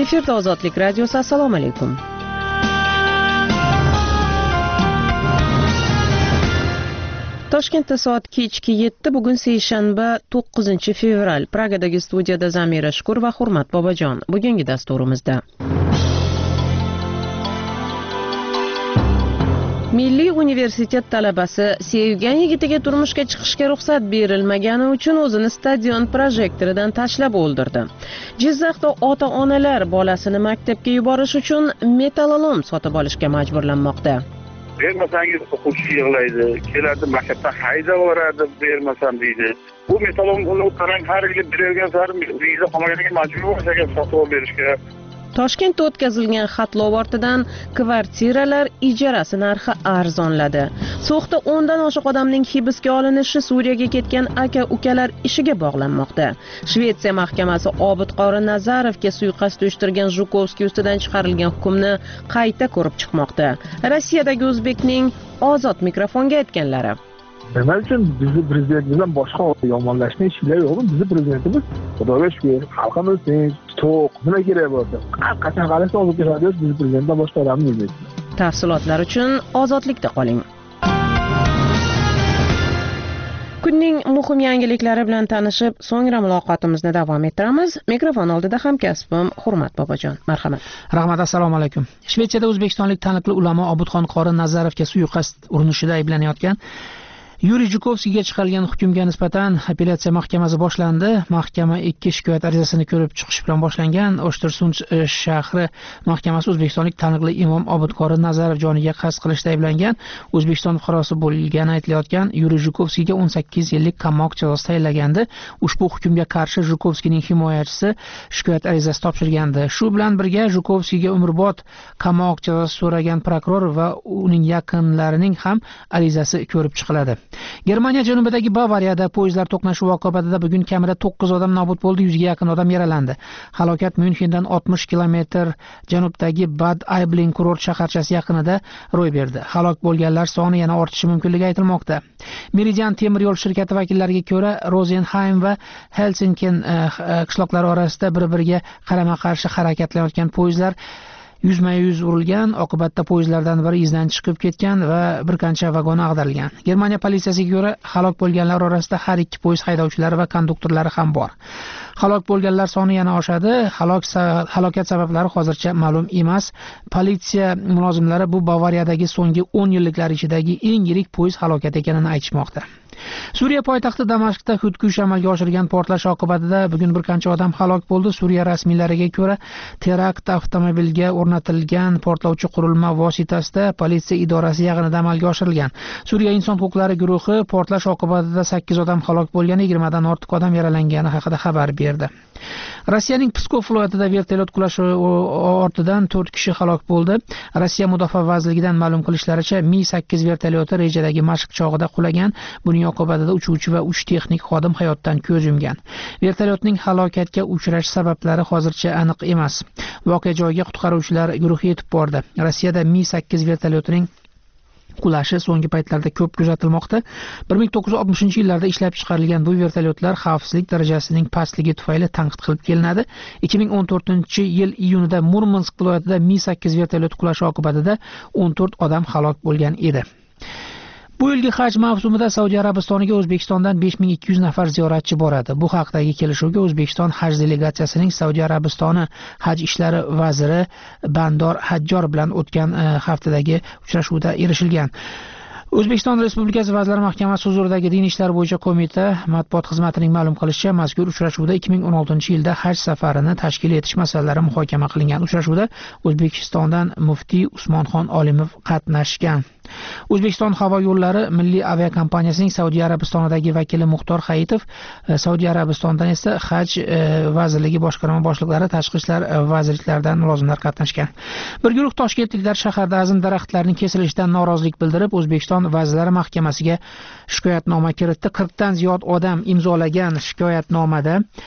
Efirda Ozodlik radiosi. Assalomu alaykum. Toshkentda soat kechki 7, bugun seshanba 9-fevral. Pragadagi studiyada Zamira Shukur va Hurmat Bobojon. Bugungi dasturimizda Milliy universitet talabasi sevgan yigitiga turmushga chiqishga ruxsat berilmagani uchun o'zini stadion projektoridan tashlab o'ldirdi. Jizzaxda ota-onalar bolasini maktabga yuborish uchun metallolom sotib olishga majburlanmoqda. Bermasangiz o'quvchi yig'laydi, keladi maktabdan haydab yuboradi, bermasam deydi. Bu metallolomni qarang, har yil bergan sari viza qolmaganiga majbur bo'lsak, sotib berishga. Toshkentda o'tkazilgan xatlov ortidan kvartiralar ijarasi narxi arzonladi. So'xda 10 dan oshiq odamning hibsga olinishi Suriyaga ketgan aka-ukalar ishiga bog'lanmoqda. Shvetsiya mahkamasi Obidqori Nazarovga suiqasd uyushtirgan Zhukovskiy ustidan chiqarilgan hukmni qayta ko'rib chiqmoqda. Rossiyadagi o'zbekning ozod mikrofonga aytganlari. Nima uchun bizni prezident bilan boshqa yomonlashni hech kimlar yo'qmi? Bizni prezidentimiz Xudoga shukr, xalqimiz tinch, to'q, nima kerak bo'lsa. Qachon qarasa olib keladi, bizni prezidentdan boshqa odamni bilmaydi. Tafsilotlar uchun ozodlikda qoling. Kunning muhim yangiliklari bilan tanishib, so'ngra muloqotimizni davom ettiramiz. Mikrofon oldida hamkasbim Hurmat Bobojon. Marhamat. Rahmat, assalomu alaykum. Shvetsiyada o'zbekistonlik taniqli ulamo Obidxon qori Nazarovga suiqasd urinishida ayblanayotgan Yuriy Zhukovskiyga chiqarilgan hukmga nisbatan apellyatsiya mahkamasi boshlandi. Mahkama 2 shikoyat arizasini ko'rib chiqish bilan boshlangan. O'shtirsund shahri mahkamasi o'zbekistonlik taniqli imom Obidqori Nazarov joniga qasd qilishda ayblangan O'zbekiston fuqarosi bo'lgani aytilayotgan Yuriy Zhukovskiyga 18 yillik qamoq jazosi tayinlagandi. Ushbu hukmga qarshi Zhukovskiyning himoyachisi shikoyat arizasi topshirgandi. Shu bilan birga Zhukovskiyga umrbod qamoq jazosi so'ragan prokuror va uning yaqinlarining ham arizasi ko'rib chiqiladi. Germaniya janubidagi Bavariyada poyezdlar to'qnashuvi oqibatida bugun kamida 9 odam nobud bo'ldi, 100 ga yaqin odam yaralandi. Halokat Myunxendan 60 kilometr janubdagi Bad Aibling kurort shaharchasi yaqinida ro'y berdi. Halok bo'lganlar soni yana ortishi mumkinligi aytilmoqda. Meridian temir yo'l shirkati vakillariga ko'ra, Rosenheim va Helsinki qishloqlari orasida bir-biriga qarama-qarshi harakatlanayotgan poyezdlar yuzma-yuz urilgan, oqibatda poyezdlardan biri izdan chiqib ketgan va bir qancha vagon ag'darilgan. Germaniya politsiyasiga ko'ra, halok bo'lganlar orasida har ikki poyezd haydovchilari va konduktorlari ham bor. Halok bo'lganlar soni yana oshadi. Halokat sabablari hozircha ma'lum emas. Politsiya mulozimlari bu Bavariyadagi so'nggi 10 yilliklar ichidagi eng yirik poyezd halokati ekanini aytishmoqda. Suriya poytaxti Damashqda xudkush amalga oshirgan portlash oqibatida bugun bir qancha odam halok bo'ldi. Suriya rasmiylariga ko'ra, terakt avtomobilga o'rnatilgan portlovchi qurilma vositasida politsiya idorasi yaqinida amalga oshirilgan. Suriya inson huquqlari guruhi portlash oqibatida 8 odam halok bo'lgan, 20 dan ortiq odam yaralangani haqida xabar berdi. Rossiyaning Pskov viloyatida vertolyot qulashi ortidan 4 kishi halok bo'ldi. Rossiya mudofaa vazirligidan ma'lum qilishlaricha, Mi-8 vertolyoti rejadagi mashq chog'ida qulagan. Buning oqibatida uchuvchi va 3 texnik xodim hayotdan ko'z yumgan. Vertolyotning halokatga uchrash sabablari hozircha aniq emas. Voqea joyiga qutqaruvchilar guruhi yetib bordi. Rossiyada Mi-8 vertolyotining qulashi so'nggi paytlarda ko'p kuzatilmoqda. 1960-yillarda ishlab chiqarilgan bu vertolyotlar xavfsizlik darajasining pastligi tufayli tanqid qilib kelinadi. 2014-yil iyunida Murmansk viloyatida Mi-8 vertolyoti qulashi oqibatida 14 odam halok bo'lgan edi. Bu yilgi haj mavsumida Saudiya Arabistoniga O'zbekistondan 5200 nafar ziyoratchi boradi. Bu haqdagi kelishuvga O'zbekiston haj delegatsiyasining Saudiya Arabistoni haj ishlari vaziri Bandor Hajjor bilan o'tgan haftadagi uchrashuvda erishilgan. O'zbekiston Respublikasi Vazirlar Mahkamasi huzuridagi Din ishlari bo'yicha qo'mita matbuot xizmatining ma'lum qilishicha, mazkur uchrashuvda 2016-yilda haj safarini tashkil etish masalalari muhokama qilingan. Uchrashuvda O'zbekistondan muftiy Usmonxon Olimov qatnashgan. O'zbekiston havo yo'llari milliy aviakompaniyasining Saudiya Arabistonidagi vakili Muxtor Hayitov, Saudiya Arabistondan esa haj vazirligi boshqarma boshliqlari, tashqi ishlar vazirliklaridan mulozimlar qatnashgan. Bir guruh toshkentliklar shaharda azim daraxtlarning kesilishidan norozilik bildirib, O'zbekiston Vazirlar Mahkamasiga shikoyatnoma kiritdi. 40 dan ziyod odam imzolagan shikoyatnomada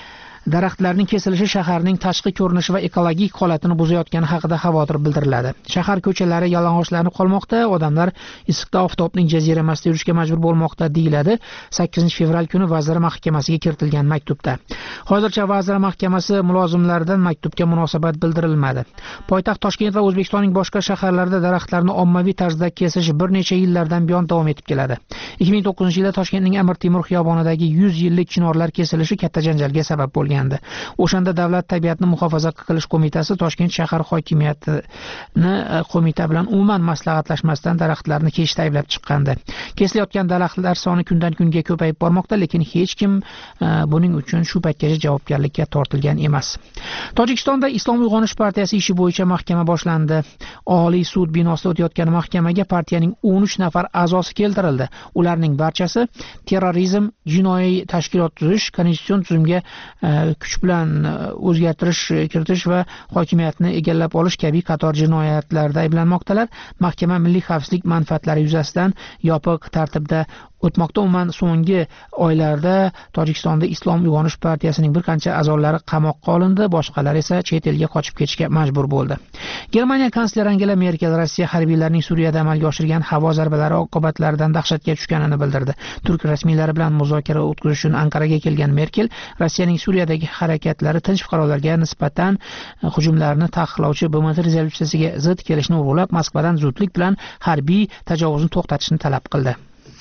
daraxtlarning kesilishi shaharning tashqi ko'rinishi va ekologik holatini buzayotgani haqida xavotir bildiriladi. Shahar ko'chalari yalang'ochlanib qolmoqda, odamlar issiqda oftobning jaziramasida yurishga majbur bo'lmoqda deyiladi 8-fevral kuni Vazirlar Mahkamasiga kiritilgan maktubda. Hozircha Vazirlar Mahkamasi mulozimlaridan maktubga munosabat bildirilmadi. Poytaxt Toshkent va O'zbekistonning boshqa shaharlarida daraxtlarni ommaviy tarzda kesish bir necha yillardan buyon davom etib keladi. 2009-yilda Toshkentning Amir Temur xiyobonidagi 100 yillik chinorlar kesilishi katta janjalga sabab bo'lgandi. O'shanda Davlat tabiatni muhofaza qilish qo'mitasi Toshkent shahar hokimiyatini qo'mita bilan umuman maslahatlashmasdan daraxtlarni kesishda ayblab chiqqandi. Kesilayotgan daraxtlar soni kundan kunga ko'payib bormoqda, lekin hech kim buning uchun shu paytgacha javobgarlikka tortilgan emas. Tojikistonda Islom uyg'onish partiyasi ishi bo'yicha mahkama boshlandi. Oliy sud binosida o'tayotgan mahkamaga partiyaning 13 nafar a'zosi keltirildi. Ularning barchasi terrorizm, jinoiy tashkilot tuzish, konstitutsion tuzumga kuch bilan o'zgartirish kiritish va hokimiyatni egallab olish kabi qator jinoyatlarda ayblanmoqdalar. Mahkama milliy xavfsizlik manfaatlari yuzasidan yopiq tartibda o'tmoqda. Umuman so'nggi oylarda Tojikistonda Islom uyg'onish partiyasining bir qancha a'zolari qamoqqa olindi, boshqalar esa chet elga qochib ketishga majbur bo'ldi. Germaniya kansleri Angela Merkel Rossiya harbiylarining Suriyada amalga oshirgan havo zarbalari oqibatlaridan dahshatga tushganini bildirdi. Turk rasmiylari bilan muzokara o'tkazish uchun Anqaraga kelgan Merkel Rossiyaning Suriyadagi harakatlari tinch fuqarolarga nisbatan hujumlarni taqiqlovchi BMT rezolyutsiyasiga zid kelishni urg'ulab, Moskvadan zudlik bilan harbiy tajovuzni to'xtatishni talab qildi.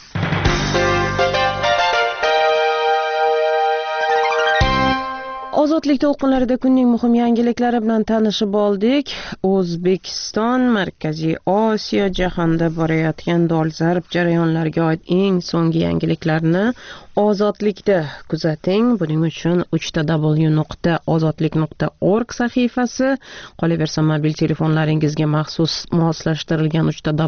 Ozodlik to'lqinlarida kunning muhim yangiliklari bilan tanishib oldik. O'zbekiston, Markaziy Osiyo, jahonda borayotgan dolzarb jarayonlarga oid eng so'nggi yangiliklarni Ozodlikda kuzating. Buning uchun www.ozodlik.org sahifasi, qolaversa mobil telefonlaringizga maxsus moslashtirilgan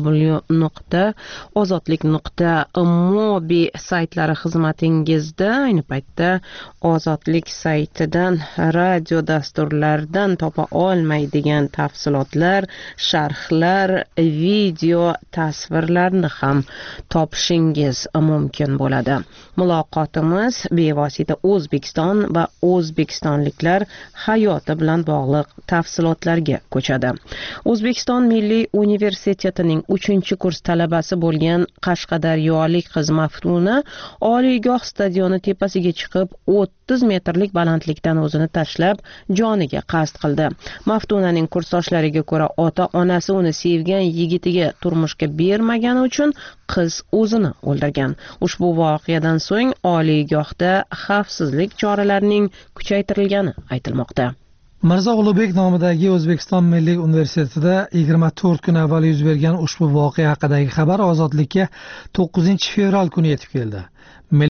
www.ozodlik.mobi saytlari xizmatingizda. Ayni paytda Ozodlik saytidan radio dasturlardan topa olmaydigan tafsilotlar, sharhlar, video tasvirlarni ham topishingiz mumkin bo'ladi. Muloqotimiz bevosita O'zbekiston va o'zbekistonliklar hayoti bilan bog'liq tafsilotlarga ko'chadi. O'zbekiston Milliy universitetining 3-kurs talabasi bo'lgan qashqadaryolik qiz Maftuna oliygoh stadioni tepasiga chiqib 30 metrlik balandlikdan o'zini tashlab joniga qasd qildi. Maftunaning kursdoshlariga ko'ra, ota-onasi uni sevgan yigitiga turmushga bermagani uchun qiz o'zini o'ldirgan. Ushbu voqeadan so'ng oliygohda xavfsizlik choralarining kuchaytirilgani aytilmoqda. Mirzo Ulug'bek nomidagi O'zbekiston Milliy universitetida 24 kun avval yuz bergan ushbu voqea haqidagi xabar Ozodlikka 9-fevral kuni yetib keldi.